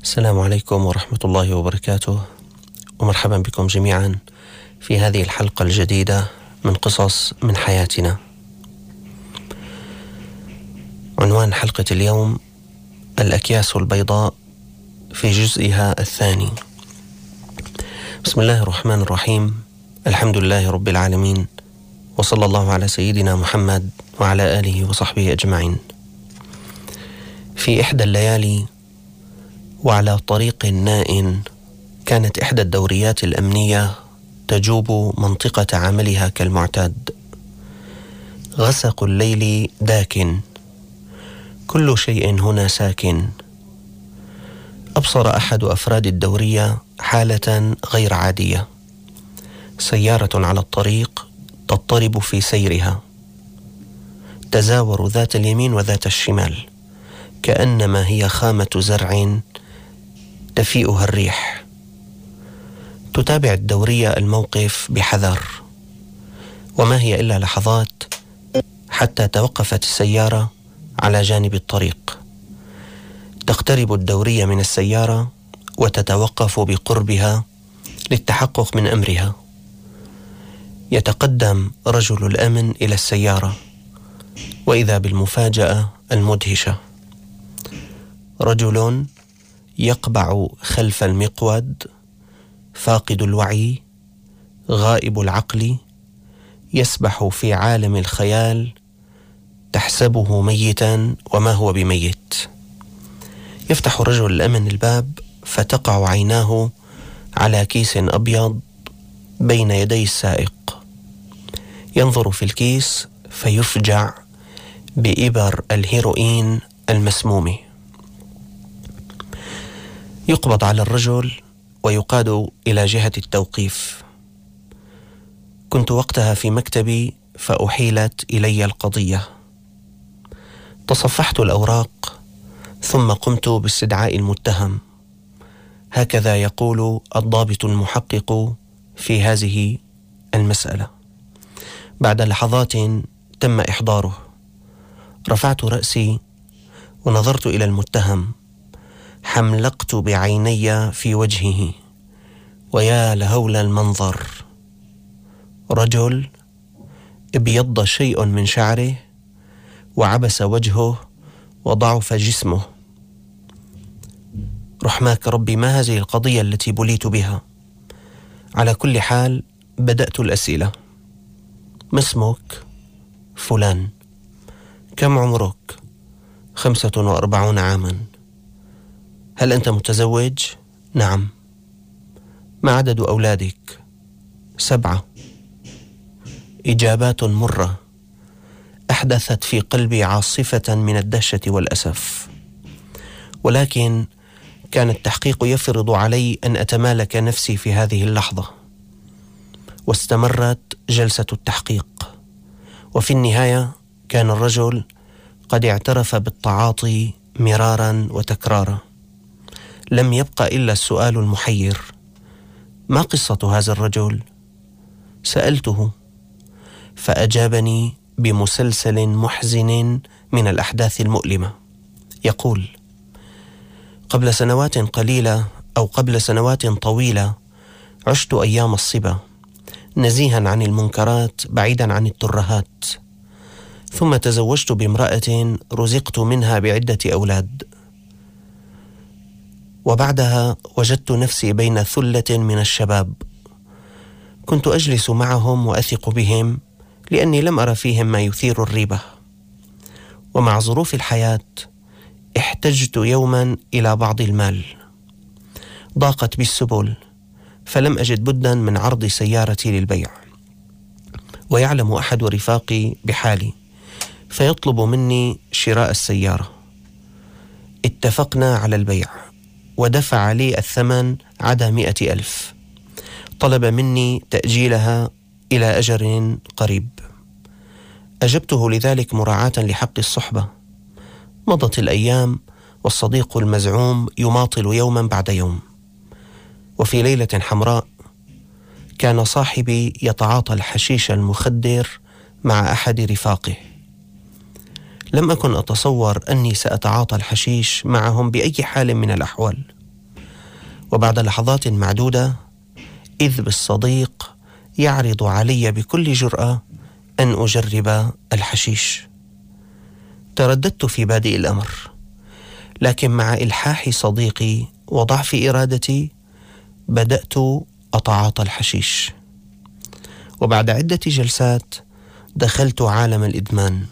السلام عليكم ورحمة الله وبركاته، ومرحبا بكم جميعا في هذه الحلقة الجديدة من قصص من حياتنا. عنوان حلقة اليوم: الأكياس البيضاء في جزئها الثاني. بسم الله الرحمن الرحيم، الحمد لله رب العالمين، وصلى الله على سيدنا محمد وعلى آله وصحبه أجمعين. في إحدى الليالي وعلى طريق ناء، كانت إحدى الدوريات الأمنية تجوب منطقة عملها كالمعتاد. غسق الليل داكن، كل شيء هنا ساكن. أبصر أحد أفراد الدورية حالة غير عادية. سيارة على الطريق تضطرب في سيرها، تزاور ذات اليمين وذات الشمال، كأنما هي خامة زرع تفيئها الريح. تتابع الدورية الموقف بحذر، وما هي إلا لحظات حتى توقفت السيارة على جانب الطريق. تقترب الدورية من السيارة وتتوقف بقربها للتحقق من أمرها. يتقدم رجل الأمن إلى السيارة، وإذا بالمفاجأة المدهشة: رجل يقبع خلف المقود، فاقد الوعي، غائب العقل، يسبح في عالم الخيال، تحسبه ميتا وما هو بميت. يفتح رجل الأمن الباب، فتقع عيناه على كيس أبيض بين يدي السائق. ينظر في الكيس فيفجع بإبر الهيروين المسموم. يقبض على الرجل ويقاد إلى جهة التوقيف. كنت وقتها في مكتبي فأحيلت إلي القضية. تصفحت الأوراق ثم قمت باستدعاء المتهم. هكذا يقول الضابط المحقق في هذه المسألة. بعد لحظات تم إحضاره. رفعت رأسي ونظرت إلى المتهم. حملقت بعيني في وجهه، ويا لهول المنظر. رجل ابيض شيء من شعره، وعبس وجهه، وضعف جسمه. رحماك ربي، ما هذه القضية التي بليت بها؟ على كل حال بدأت الأسئلة. ما اسمك؟ فلان. كم عمرك؟ 45 عاما. هل أنت متزوج؟ نعم. ما عدد أولادك؟ 7. إجابات مرة أحدثت في قلبي عاصفة من الدهشة والأسف، ولكن كان التحقيق يفرض علي أن أتمالك نفسي في هذه اللحظة. واستمرت جلسة التحقيق، وفي النهاية كان الرجل قد اعترف بالتعاطي مرارا وتكرارا. لم يبقى إلا السؤال المحير: ما قصة هذا الرجل؟ سألته فأجابني بمسلسل محزن من الأحداث المؤلمة. يقول: قبل سنوات قليلة أو قبل سنوات طويلة عشت أيام الصبا، نزيها عن المنكرات بعيدا عن الترهات. ثم تزوجت بامرأة رزقت منها بعدة أولاد، وبعدها وجدت نفسي بين ثلة من الشباب. كنت أجلس معهم وأثق بهم لأني لم أرى فيهم ما يثير الريبة. ومع ظروف الحياة احتجت يوما إلى بعض المال. ضاقت بي السبل، فلم أجد بدا من عرض سيارتي للبيع. ويعلم أحد رفاقي بحالي فيطلب مني شراء السيارة. اتفقنا على البيع، ودفع لي الثمن عدا 100,000. طلب مني تأجيلها إلى أجل قريب. أجبته لذلك مراعاة لحق الصحبة. مضت الأيام والصديق المزعوم يماطل يوما بعد يوم. وفي ليلة حمراء كان صاحبي يتعاطى الحشيش المخدر مع أحد رفاقه. لم أكن أتصور أني سأتعاطى الحشيش معهم بأي حال من الأحوال. وبعد لحظات معدودة إذ بالصديق يعرض علي بكل جرأة أن أجرب الحشيش. ترددت في بادئ الأمر، لكن مع إلحاح صديقي وضعف إرادتي بدأت أتعاطى الحشيش، وبعد عدة جلسات دخلت عالم الإدمان.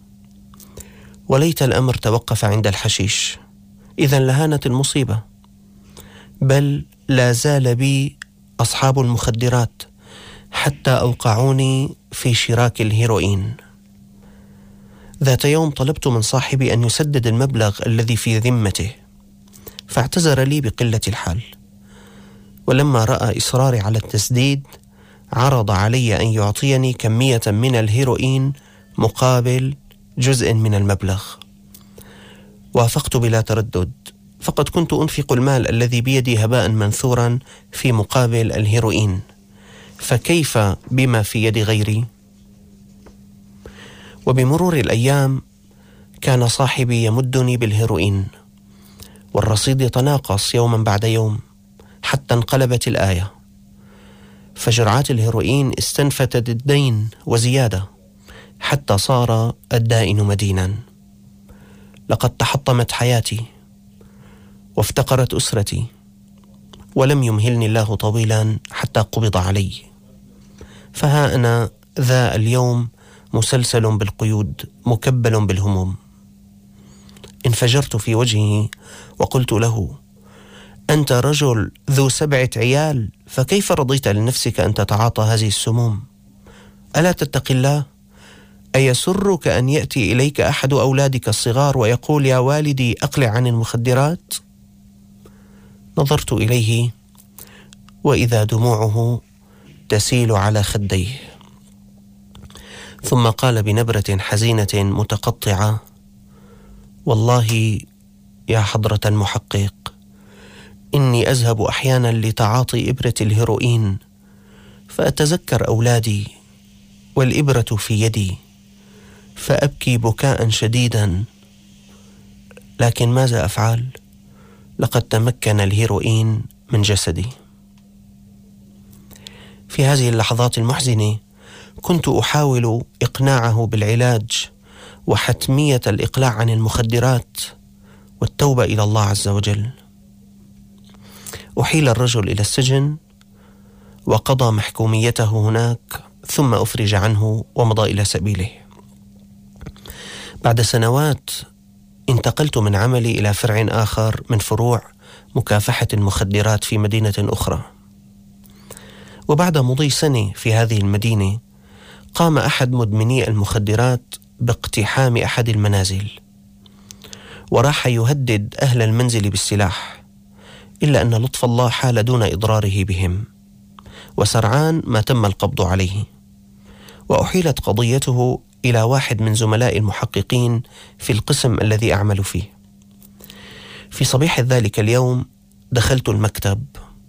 وليت الأمر توقف عند الحشيش، إذا لهانت المصيبة، بل لا زال بي أصحاب المخدرات حتى أوقعوني في شراك الهيروين. ذات يوم طلبت من صاحبي أن يسدد المبلغ الذي في ذمته، فاعتذر لي بقلة الحال، ولما رأى إصراري على التسديد عرض علي أن يعطيني كمية من الهيروين مقابل جزء من المبلغ. وافقت بلا تردد، فقد كنت أنفق المال الذي بيدي هباء منثورا في مقابل الهيروين، فكيف بما في يد غيري؟ وبمرور الأيام كان صاحبي يمدني بالهيروين، والرصيد يتناقص يوما بعد يوم، حتى انقلبت الآية، فجرعات الهيروين استنفتت الدين وزيادة، حتى صار الدائن مدينا. لقد تحطمت حياتي وافتقرت أسرتي، ولم يمهلني الله طويلا حتى قبض علي. فها أنا ذا اليوم مسلسل بالقيود مكبل بالهموم. انفجرت في وجهه وقلت له: أنت رجل ذو 7 عيال، فكيف رضيت لنفسك أن تتعاطى هذه السموم؟ ألا تتقي الله؟ أيسرك أن يأتي إليك أحد أولادك الصغار ويقول: يا والدي أقلع عن المخدرات؟ نظرت إليه وإذا دموعه تسيل على خديه، ثم قال بنبرة حزينة متقطعة: والله يا حضرة المحقق، إني أذهب أحيانا لتعاطي إبرة الهيروين، فأتذكر أولادي والإبرة في يدي، فأبكي بكاء شديدا، لكن ماذا أفعل؟ لقد تمكن الهيروين من جسدي. في هذه اللحظات المحزنة كنت أحاول إقناعه بالعلاج وحتمية الإقلاع عن المخدرات والتوبة إلى الله عز وجل. أحيل الرجل إلى السجن وقضى محكوميته هناك، ثم أفرج عنه ومضى إلى سبيله. بعد سنوات انتقلت من عملي إلى فرع آخر من فروع مكافحة المخدرات في مدينة أخرى. وبعد مضي سنة في هذه المدينة قام أحد مدمني المخدرات باقتحام أحد المنازل، وراح يهدد أهل المنزل بالسلاح، إلا أن لطف الله حال دون إضراره بهم، وسرعان ما تم القبض عليه، وأحيلت قضيته إلى واحد من زملاء المحققين في القسم الذي أعمل فيه. في صبيح ذلك اليوم دخلت المكتب،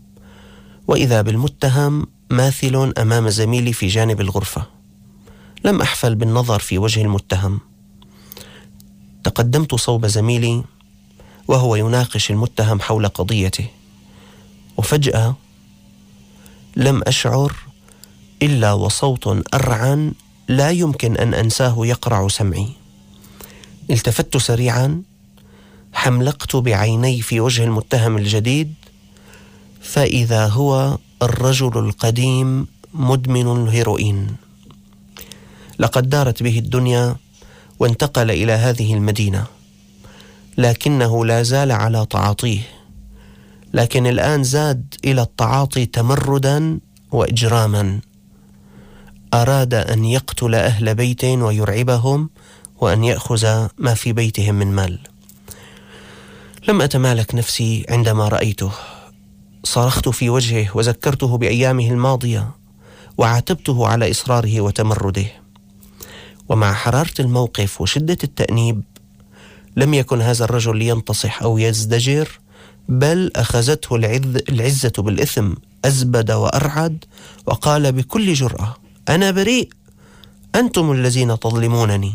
وإذا بالمتهم ماثل أمام زميلي في جانب الغرفة. لم أحفل بالنظر في وجه المتهم. تقدمت صوب زميلي وهو يناقش المتهم حول قضيته، وفجأة لم أشعر إلا وصوت أرعن لا يمكن أن أنساه يقرع سمعي. التفت سريعا، حملقت بعيني في وجه المتهم الجديد، فإذا هو الرجل القديم مدمن الهيروين. لقد دارت به الدنيا وانتقل إلى هذه المدينة، لكنه لا زال على تعاطيه، لكن الآن زاد إلى التعاطي تمردا وإجراما. أراد أن يقتل أهل بيت ويرعبهم، وأن يأخذ ما في بيتهم من مال. لم أتمالك نفسي عندما رأيته، صرخت في وجهه وذكرته بأيامه الماضية، وعاتبته على إصراره وتمرده. ومع حرارة الموقف وشدة التأنيب لم يكن هذا الرجل لينتصح أو يزدجر، بل أخذته العزة بالإثم، أزبد وأرعد وقال بكل جرأة: أنا بريء، أنتم الذين تظلمونني.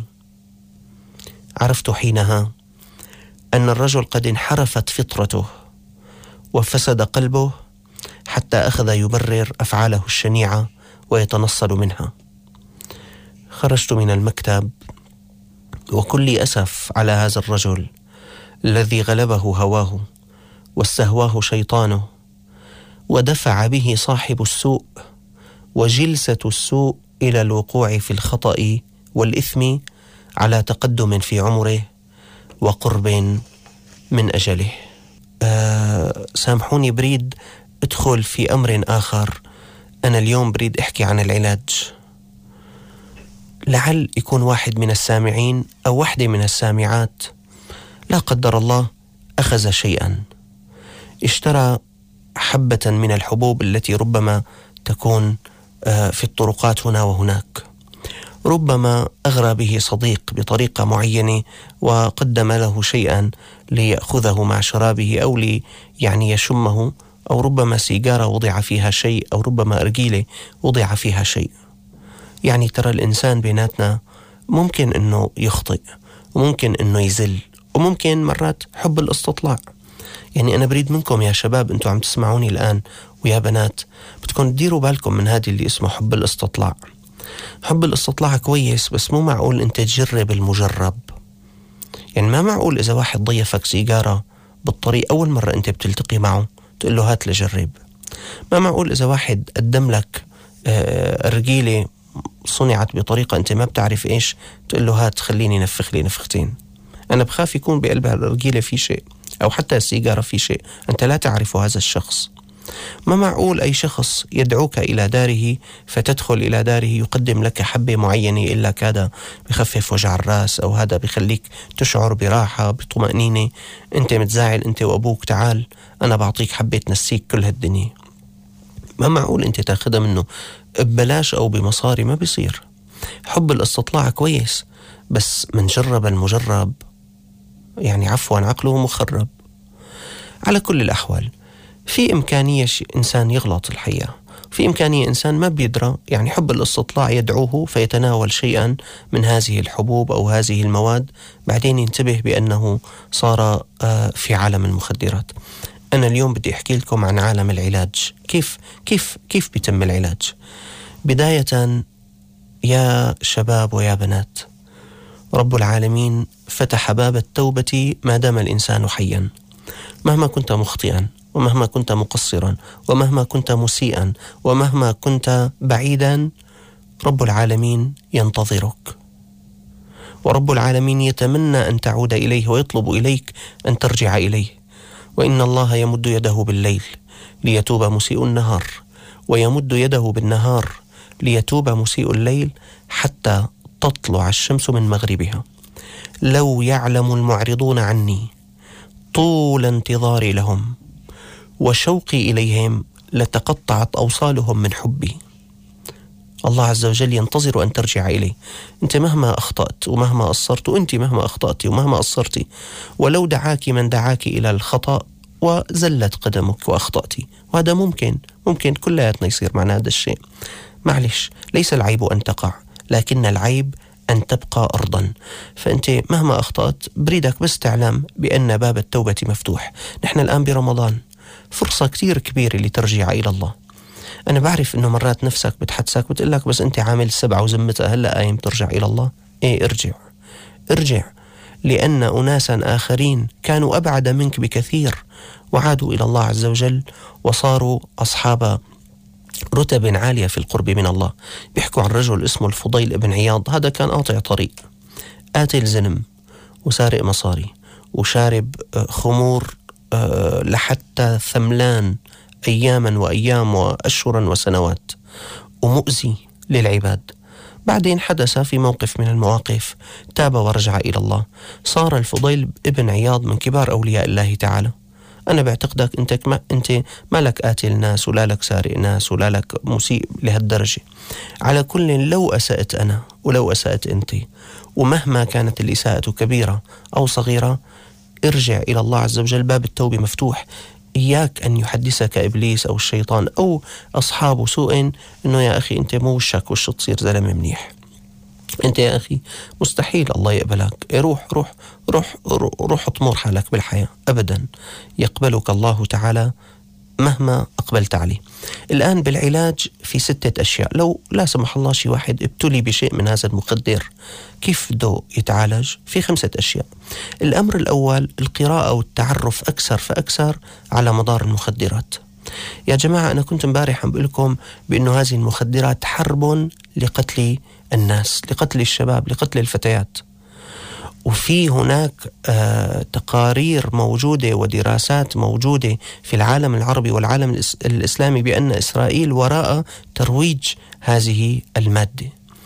عرفت حينها أن الرجل قد انحرفت فطرته، وفسد قلبه حتى أخذ يبرر أفعاله الشنيعة ويتنصل منها. خرجت من المكتب وكلي أسف على هذا الرجل الذي غلبه هواه واستهواه شيطانه ودفع به صاحب السوء وجلسة السوء إلى الوقوع في الخطأ والإثم على تقدم في عمره وقرب من أجله. سامحوني، بريد ادخل في أمر آخر. أنا اليوم بريد أحكي عن العلاج. لعل يكون واحد من السامعين أو واحدة من السامعات لا قدر الله أخذ شيئا، اشترى حبة من الحبوب التي ربما تكون في الطرقات هنا وهناك، ربما أغرى به صديق بطريقة معينة وقدم له شيئا ليأخذه مع شرابه أو يعني يشمه، أو ربما سيجارة وضع فيها شيء، أو ربما أرجيلة وضع فيها شيء. يعني ترى الإنسان بيناتنا ممكن أنه يخطئ وممكن أنه يزل وممكن مرات حب الاستطلاع. يعني أنا بريد منكم يا شباب، أنتوا عم تسمعوني الآن، ويا بنات بدكم تديروا بالكم من هذه اللي اسمه حب الاستطلاع. حب الاستطلاع كويس، بس مو معقول أنت تجرب المجرب. يعني ما معقول إذا واحد ضيفك سيجارة بالطريق أول مرة أنت بتلتقي معه تقول له هات لجرب. ما معقول إذا واحد قدم لك أرجيلة صنعت بطريقة أنت ما بتعرف إيش تقول له هات خليني نفخ لي نفختين. أنا بخاف يكون بقلب الأرجيلة في شيء، أو حتى السيجارة في شيء أنت لا تعرف هذا الشخص. ما معقول أي شخص يدعوك إلى داره فتدخل إلى داره يقدم لك حبة معينة إلا هذا بخفف وجع الرأس، أو هذا بخليك تشعر براحة بطمأنينة، أنت متزاعل أنت وأبوك، تعال أنا بعطيك حبة تنسيك كل هالدنيا. ما معقول أنت تاخدها منه ببلاش أو بمصاري، ما بيصير. حب الاستطلاع كويس، بس من جرب المجرب يعني عفوا عقله مخرب. على كل الأحوال في إمكانية إنسان يغلط الحقيقة، في إمكانية إنسان ما بيدرى، يعني حب الاستطلاع يدعوه فيتناول شيئا من هذه الحبوب أو هذه المواد، بعدين ينتبه بأنه صار في عالم المخدرات. أنا اليوم بدي أحكي لكم عن عالم العلاج. كيف بيتم العلاج؟ بداية يا شباب ويا بنات، رب العالمين فتح باب التوبة ما دام الإنسان حيا. مهما كنت مخطئا، ومهما كنت مقصرا، ومهما كنت مسيئا، ومهما كنت بعيدا، رب العالمين ينتظرك، ورب العالمين يتمنى أن تعود إليه ويطلب إليك أن ترجع إليه. وإن الله يمد يده بالليل ليتوب مسيء النهار، ويمد يده بالنهار ليتوب مسيء الليل حتى تطلع الشمس من مغربها. لو يعلم المعرضون عني طول انتظاري لهم وشوقي إليهم لتقطعت أوصالهم من حبي. الله عز وجل ينتظر أن ترجع إليه. أنت مهما أخطأت ومهما قصرت، وأنت مهما أخطأت ومهما قصرت، ولو دعاك من دعاك إلى الخطأ وزلت قدمك وأخطأت، وهذا ممكن كلياتنا يصير معنا هذا الشيء. معلش، ليس العيب أن تقع، لكن العيب أن تبقى أرضا. فأنت مهما أخطأت بريدك بس تعلم بأن باب التوبة مفتوح. نحن الآن برمضان، فرصة كتير كبيرة لترجع إلى الله. أنا بعرف أنه مرات نفسك بتحدثك بتقلك بس أنت عامل 7 وزمتها، هلأ قايم ترجع إلى الله. إيه، ارجع، لأن أناسا آخرين كانوا أبعد منك بكثير وعادوا إلى الله عز وجل وصاروا أصحاب رتب عالية في القرب من الله. بيحكوا عن رجل اسمه الفضيل ابن عياض. هذا كان قاطع طريق، قاتل زلم وسارق مصاري وشارب خمور لحتى ثملان أياما وأيام وأشهرا وسنوات، ومؤذي للعباد. بعدين حدث في موقف من المواقف تاب ورجع إلى الله، صار الفضيل ابن عياض من كبار أولياء الله تعالى. أنا بعتقدك أنت ما لك قاتل ناس ولا لك سارق ناس ولا لك مسيء لهالدرجة. على كل، لو أسأت أنا ولو أسأت أنت، ومهما كانت الإساءة كبيرة أو صغيرة، ارجع إلى الله عز وجل، باب التوبة مفتوح. إياك أن يحدثك إبليس أو الشيطان أو أصحاب سوء إنه يا أخي أنت مو وشك وش تصير زلمة منيح. أنت يا أخي مستحيل الله يقبلك. روح روح روح روح اطمر حالك بالحياة. أبدا، يقبلك الله تعالى مهما أقبلت عليه. الآن بالعلاج في 6 أشياء. لو لا سمح الله شي واحد ابتلي بشيء من هذا المخدر، كيف بده يتعالج؟ في 5 أشياء. الأمر الأول القراءة والتعرف أكثر فأكثر على مدار المخدرات. يا جماعة، أنا كنت امبارح عم بقول لكم بأنه هذه المخدرات حرب لقتل الناس، لقتل الشباب، لقتل الفتيات. وفي هناك تقارير موجودة ودراسات موجودة في العالم العربي والعالم الإسلامي بأن إسرائيل وراء ترويج هذه المادة.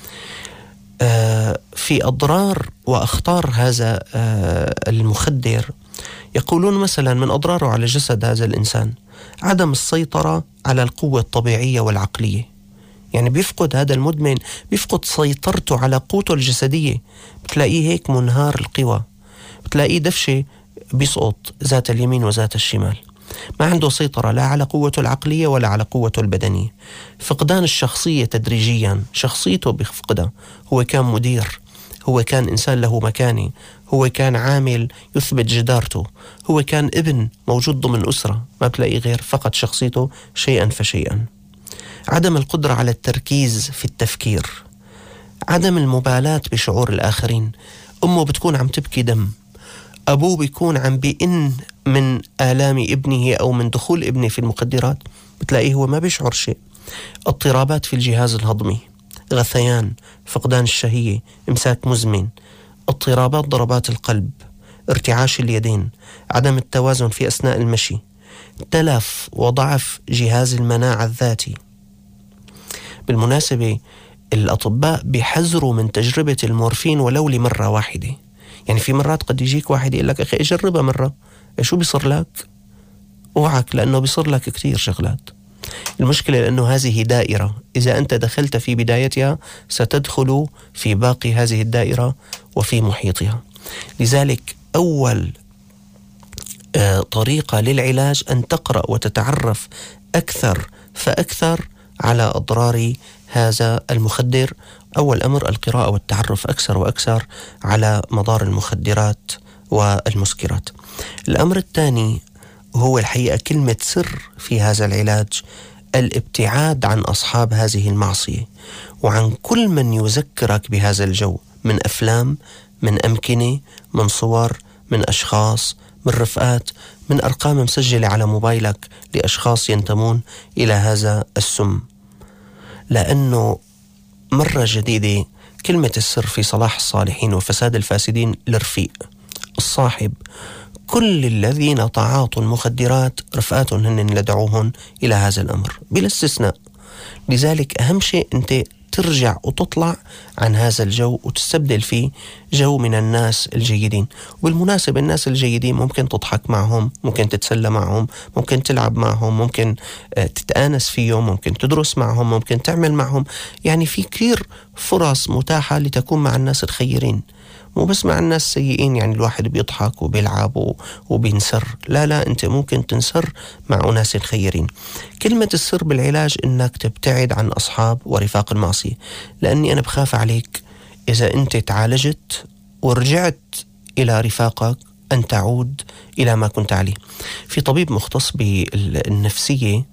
في أضرار وأخطار هذا المخدر، يقولون مثلا من أضراره على جسد هذا الإنسان عدم السيطرة على القوة الطبيعية والعقلية. يعني بيفقد هذا المدمن، بيفقد سيطرته على قوته الجسدية، بتلاقيه هيك منهار القوى، بتلاقيه دفشة بيسقط ذات اليمين وذات الشمال، ما عنده سيطرة لا على قوته العقلية ولا على قوته البدنية. فقدان الشخصية تدريجيا، شخصيته بيفقدها. هو كان مدير، هو كان إنسان له مكانة، هو كان عامل يثبت جدارته، هو كان ابن موجود ضمن أسرة، ما بتلاقيه غير فقد شخصيته شيئا فشيئا. عدم القدرة على التركيز في التفكير، عدم المبالاة بشعور الآخرين. أمه بتكون عم تبكي دم، أبوه بيكون عم بيئن من آلام ابنه أو من دخول ابنه في المخدرات، بتلاقيه هو ما بيشعر شيء. اضطرابات في الجهاز الهضمي، غثيان، فقدان الشهية، إمساك مزمن، اضطرابات ضربات القلب، ارتعاش اليدين، عدم التوازن في أثناء المشي، تلف وضعف جهاز المناعة الذاتي. بالمناسبة الأطباء بيحذروا من تجربة المورفين ولو لمرة واحدة. يعني في مرات قد يجيك واحد يقول لك أخي اجربها مرة، شو بيصير لك؟ اوعك، لأنه بيصير لك كتير شغلات. المشكلة لأنه هذه دائرة، إذا أنت دخلت في بدايتها ستدخل في باقي هذه الدائرة وفي محيطها. لذلك أول طريقة للعلاج أن تقرأ وتتعرف أكثر فأكثر على أضرار هذا المخدر. أول أمر القراءة والتعرف أكثر وأكثر على مدار المخدرات والمسكرات. الأمر الثاني هو الحقيقة كلمة سر في هذا العلاج، الابتعاد عن أصحاب هذه المعصية وعن كل من يذكرك بهذا الجو، من أفلام، من أمكنة، من صور، من أشخاص، من رفقات، من أرقام مسجلة على موبايلك لأشخاص ينتمون إلى هذا السم. لأنه مرة جديدة كلمة السر في صلاح الصالحين وفساد الفاسدين الرفيق، الصاحب. كل الذين تعاطوا المخدرات رفقاتهم هن لدعوهم إلى هذا الأمر بلا استثناء. لذلك أهم شيء أنت ترجع وتطلع عن هذا الجو وتستبدل فيه جو من الناس الجيدين. وبالمناسبة الناس الجيدين ممكن تضحك معهم، ممكن تتسلى معهم، ممكن تلعب معهم، ممكن تتآنس فيهم، ممكن تدرس معهم، ممكن تعمل معهم. يعني في كثير فرص متاحة لتكون مع الناس الخيرين، مو بس مع الناس السيئين. يعني الواحد بيضحك وبيلعب وبينسر، لا أنت ممكن تنسر مع أناس خيرين. كلمة السر بالعلاج إنك تبتعد عن أصحاب ورفاق المعصية، لأني أنا بخاف عليك إذا أنت تعالجت ورجعت إلى رفاقك أن تعود إلى ما كنت عليه. في طبيب مختص بالنفسية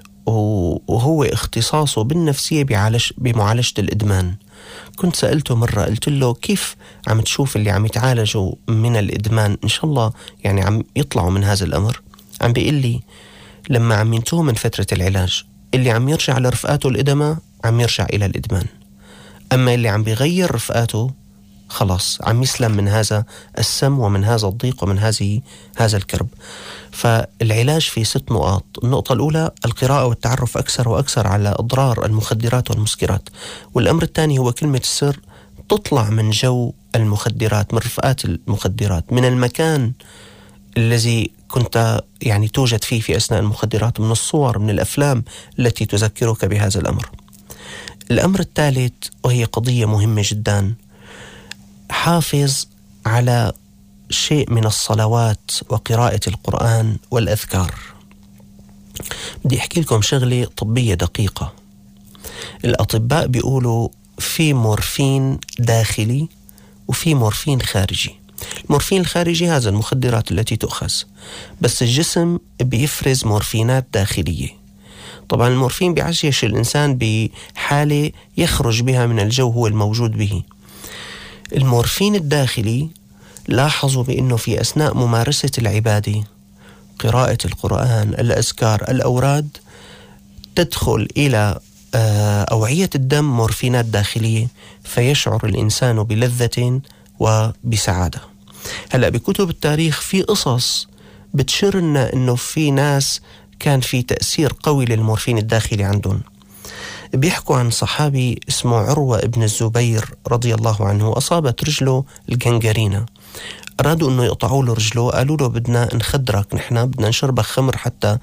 وهو اختصاصه بالنفسية بمعالجة الإدمان. كنت سألته مرة، قلت له كيف عم تشوف اللي عم يتعالجوا من الإدمان إن شاء الله يعني عم يطلعوا من هذا الأمر؟ عم بيقول لي لما عم ينتهوا من فترة العلاج اللي عم يرجع لرفقاته الإدمة عم يرجع إلى الإدمان، أما اللي عم بيغير رفقاته خلاص عم يسلم من هذا السم ومن هذا الضيق ومن هذا الكرب. فالعلاج في 6 نقاط. النقطة الأولى القراءة والتعرف أكثر وأكثر على أضرار المخدرات والمسكرات. والأمر الثاني هو كلمة السر، تطلع من جو المخدرات، من رفقات المخدرات، من المكان الذي كنت يعني توجد فيه في أثناء المخدرات، من الصور، من الأفلام التي تذكرك بهذا الأمر. الأمر الثالث وهي قضية مهمة جدا، حافظ على شيء من الصلوات وقراءة القرآن والأذكار. بدي أحكي لكم شغلة طبية دقيقة. الأطباء بيقولوا في مورفين داخلي وفي مورفين خارجي. المورفين الخارجي هذا المخدرات التي تؤخذ، بس الجسم بيفرز مورفينات داخلية. طبعا المورفين بيعيش الإنسان بحالة يخرج بها من الجو هو الموجود به. المورفين الداخلي لاحظوا بأنه في أثناء ممارسة العبادة، قراءة القرآن، الأذكار، الأوراد، تدخل إلى أوعية الدم مورفينات داخلية، فيشعر الإنسان بلذة وبسعادة. هلأ بكتب التاريخ في قصص بتشرنا أنه في ناس كان في تأثير قوي للمورفين الداخلي عندهم. بيحكوا عن صحابي اسمه عروة ابن الزبير رضي الله عنه، أصابت رجله الجنجرينة، أرادوا أنه يقطعوا له رجله، قالوا له بدنا نخدرك، نحن بدنا نشربك خمر حتى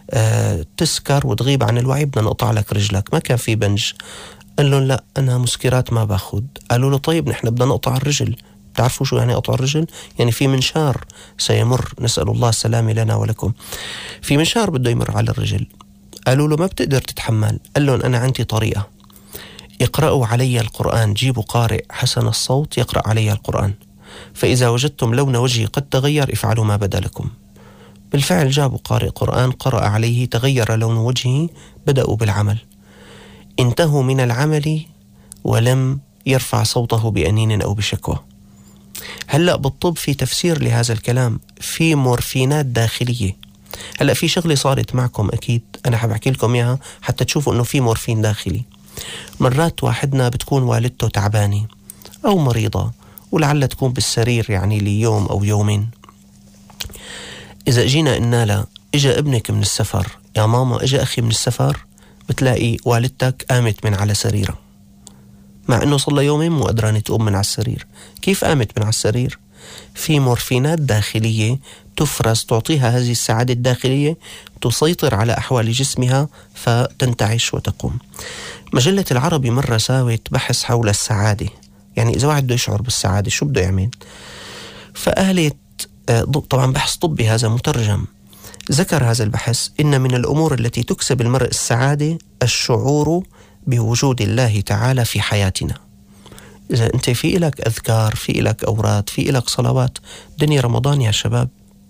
تسكر وتغيب عن الوعي، بدنا نقطع لك رجلك. ما كان في بنج. قال لهم لا، أنا مسكرات ما باخد. قالوا له طيب نحن بدنا نقطع الرجل. تعرفوا شو يعني قطع الرجل؟ يعني في منشار سيمر، نسأل الله السلامة لنا ولكم، في منشار بده يمر على الرجل. قالوا له ما بتقدر تتحمل. قال لهم أنا عندي طريقة، اقرأوا علي القرآن، جيبوا قارئ حسن الصوت يقرأ علي القرآن، فإذا وجدتم لون وجهي قد تغير افعلوا ما بدا لكم. بالفعل جابوا قارئ قرآن، قرأ عليه، تغير لون وجهه، بدأوا بالعمل. انتهوا من العمل ولم يرفع صوته بأنين أو بشكوى. هلأ بالطب في تفسير لهذا الكلام، في مورفينات داخلية. هلأ في شغلة صارت معكم أكيد أنا حاب أحكي لكم إياها حتى تشوفوا إنه في مورفين داخلي. مرات واحدنا بتكون والدته تعبانة أو مريضة ولعل تكون بالسرير يعني ليوم أو يومين. إذا جينا قلنا لها إجا ابنك من السفر، يا ماما إجا أخي من السفر، بتلاقي والدتك قامت من على سريرها مع أنه صلى يومين مو قدرانة تقوم من على السرير. كيف قامت من على السرير؟ في مورفينات داخلية تفرز تعطيها هذه السعادة الداخلية، تسيطر على أحوال جسمها فتنتعش وتقوم. مجلة العربي مرة ساوت بحث حول السعادة، يعني إذا واحد بده يشعر بالسعادة شو بده يعمل؟ فقالت، طبعا بحث طبي هذا مترجم، ذكر هذا البحث إن من الأمور التي تكسب المرء السعادة الشعور بوجود الله تعالى في حياتنا. إذا أنت في إلك أذكار، في إلك أوراد، في إلك صلوات، دنيا رمضان يا شباب،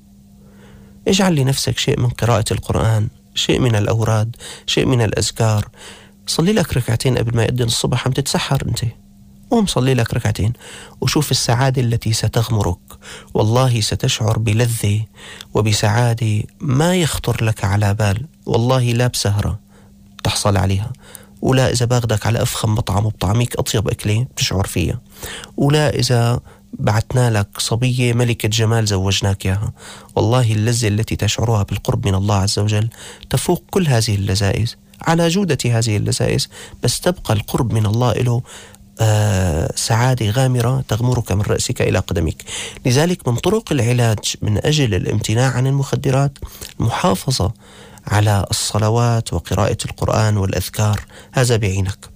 اجعل لنفسك شيء من قراءة القرآن، شيء من الأوراد، شيء من الأذكار. صلي لك ركعتين قبل ما يأذن الصبح، عم تتسحر أنت، قوم صلي لك ركعتين وشوف السعادة التي ستغمرك. والله ستشعر بلذة وبسعادة ما يخطر لك على بال، والله لا بسهرة تحصل عليها، ولا إذا باخدك على أفخم مطعم وبطعميك أطيب أكلة بتشعر فيها، ولا إذا بعتنا لك صبية ملكة جمال زوجناك إياها. والله اللذة التي تشعرها بالقرب من الله عز وجل تفوق كل هذه اللذائذ على جودة هذه اللذائذ، بس تبقى القرب من الله له سعادة غامرة تغمرك من رأسك إلى قدمك. لذلك من طرق العلاج من أجل الامتناع عن المخدرات المحافظة على الصلوات وقراءة القرآن والأذكار، هذا بعينك.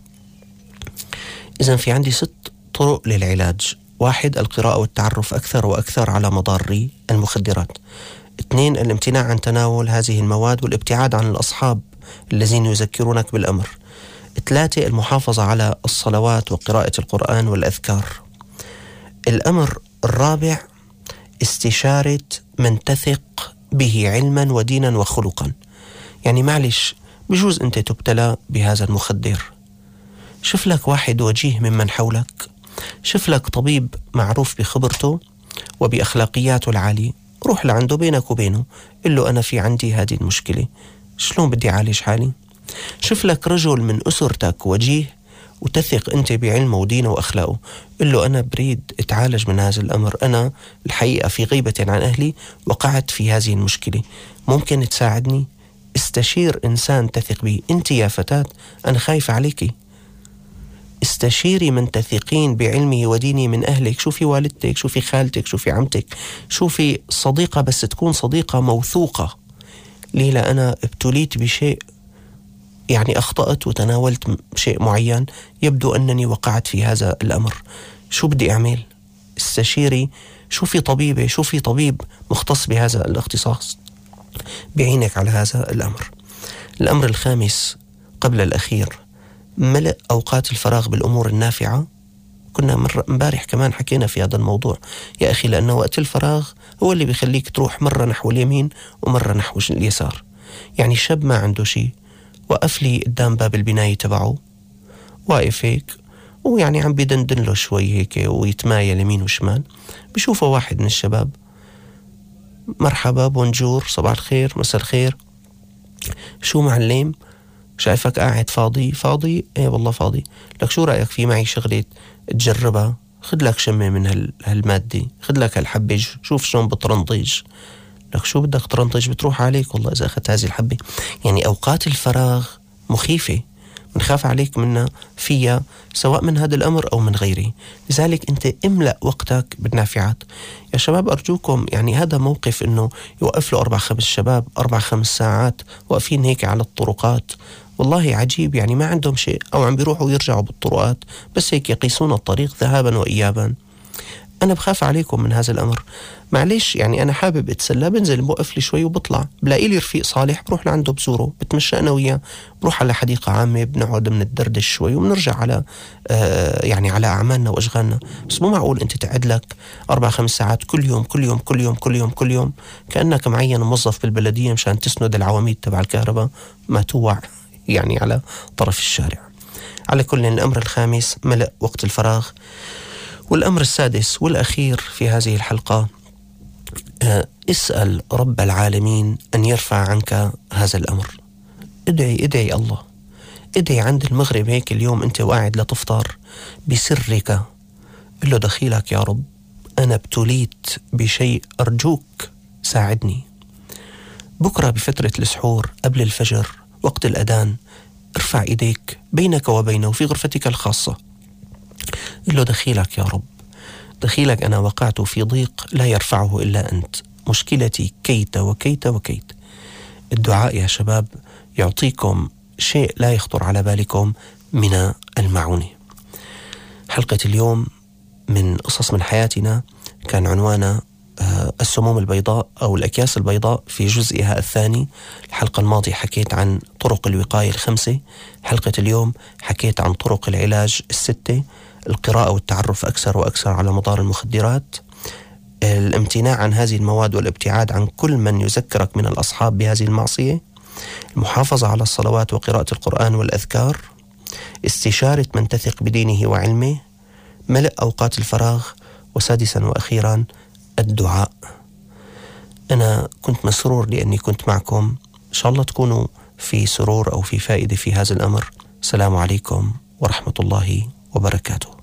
إذن في عندي 6 طرق للعلاج. 1 القراءة والتعرف أكثر وأكثر على مضار المخدرات. 2 الامتناع عن تناول هذه المواد والابتعاد عن الأصحاب الذين يذكرونك بالأمر. 3 المحافظة على الصلوات وقراءة القرآن والأذكار. الأمر الرابع استشارة من تثق به علما ودينا وخلقا. يعني معلش بجوز أنت تبتلى بهذا المخدر، شوف لك واحد وجيه ممن حولك، شوف لك طبيب معروف بخبرته وبأخلاقياته العالية، روح لعنده بينك وبينه قل له أنا في عندي هذه المشكلة، شلون بدي أعالج حالي؟ شوف لك رجل من أسرتك وجيه وتثق أنت بعلمه ودينه وأخلاقه، قل له أنا بريد أتعالج من هذا الأمر، أنا الحقيقة في غيبة عن أهلي وقعت في هذه المشكلة، ممكن تساعدني؟ استشير إنسان تثق به. أنت يا فتاة أنا خايف عليكي، استشيري من تثقين بعلمه ودينه من أهلك. شوفي والدتك، شوفي خالتك، شوفي عمتك، شوفي صديقة بس تكون صديقة موثوقة. ليه؟ لا أنا ابتليت بشيء، يعني أخطأت وتناولت شيء معين، يبدو أنني وقعت في هذا الأمر، شو بدي أعمل؟ استشيري، شوفي طبيبة، شوفي طبيب مختص بهذا الاختصاص بعينك على هذا الأمر. الأمر الخامس قبل الأخير ملء أوقات الفراغ بالأمور النافعة. كنا امبارح كمان حكينا في هذا الموضوع يا أخي، لأنه وقت الفراغ هو اللي بيخليك تروح مرة نحو اليمين ومرة نحو اليسار. يعني شاب ما عنده شيء وقف لي قدام باب البناية تبعه، واقف هيك ويعني عم بيدندن له شوي هيك ويتمايل يمين وشمال، بشوفه واحد من الشباب، مرحبا بونجور صباح الخير مساء الخير، شو معلم شايفك قاعد فاضي؟ ايه والله فاضي. لك شو رأيك في معي شغلة تجربها؟ خد لك شمة من هالمادة، خد لك هالحبة شوف شلون بترنطج. لك شو بدك ترنطج؟ بتروح عليك والله إذا أخذت هذه الحبة. يعني أوقات الفراغ مخيفة، بنخاف عليك منها فيها سواء من هذا الأمر أو من غيره. لذلك أنت املأ وقتك بالنافعات. يا شباب أرجوكم، يعني هذا موقف أنه يوقف له 4-5 شباب 4-5 ساعات واقفين هيك على الطرقات، والله عجيب. يعني ما عندهم شيء، أو عم بيروحوا ويرجعوا بالطرقات بس هيك يقيسون الطريق ذهابا وإيابا. أنا بخاف عليكم من هذا الأمر. معليش يعني أنا حابب أتسلى، بنزل بوقف لي شوي وبطلع، بلاقي لي رفيق صالح بروح لعنده بزوره، بتمشى أنا وياه، بروح على حديقة عامة، بنقعد من الدردش شوي وبنرجع على يعني على أعمالنا وأشغالنا. بس مو معقول أنت تقعد لك 4-5 ساعات كل يوم كل يوم كل يوم كل يوم كل يوم كأنك معين موظف بالبلدية مشان تسند العواميد تبع الكهرباء ما توع يعني على طرف الشارع. على كل، الأمر الخامس ملء وقت الفراغ. والأمر السادس والأخير في هذه الحلقة، اسأل رب العالمين أن يرفع عنك هذا الأمر. ادعي الله، ادعي عند المغرب هيك اليوم أنت وقاعد لتفطر بسرك، قل له دخيلك يا رب أنا ابتليت بشيء أرجوك ساعدني. بكرة بفترة السحور قبل الفجر وقت الأذان ارفع إيديك بينك وبينه في غرفتك الخاصة، قل له دخيلك يا رب، دخيلك أنا وقعت في ضيق لا يرفعه إلا أنت، مشكلتي كيت وكيت وكيت. الدعاء يا شباب يعطيكم شيء لا يخطر على بالكم من المعونة. حلقة اليوم من قصص من حياتنا كان عنوانها السموم البيضاء أو الأكياس البيضاء في جزئها الثاني. الحلقة الماضية حكيت عن طرق الوقاية 5، حلقة اليوم حكيت عن طرق العلاج 6، القراءة والتعرف أكثر وأكثر على مدار المخدرات، الامتناع عن هذه المواد والابتعاد عن كل من يذكرك من الأصحاب بهذه المعصية، المحافظة على الصلوات وقراءة القرآن والأذكار، استشارة من تثق بدينه وعلمه، ملء أوقات الفراغ، وسادسا وأخيرا الدعاء. أنا كنت مسرور لأني كنت معكم، إن شاء الله تكونوا في سرور أو في فائدة في هذا الأمر. السلام عليكم ورحمة الله وبركاته.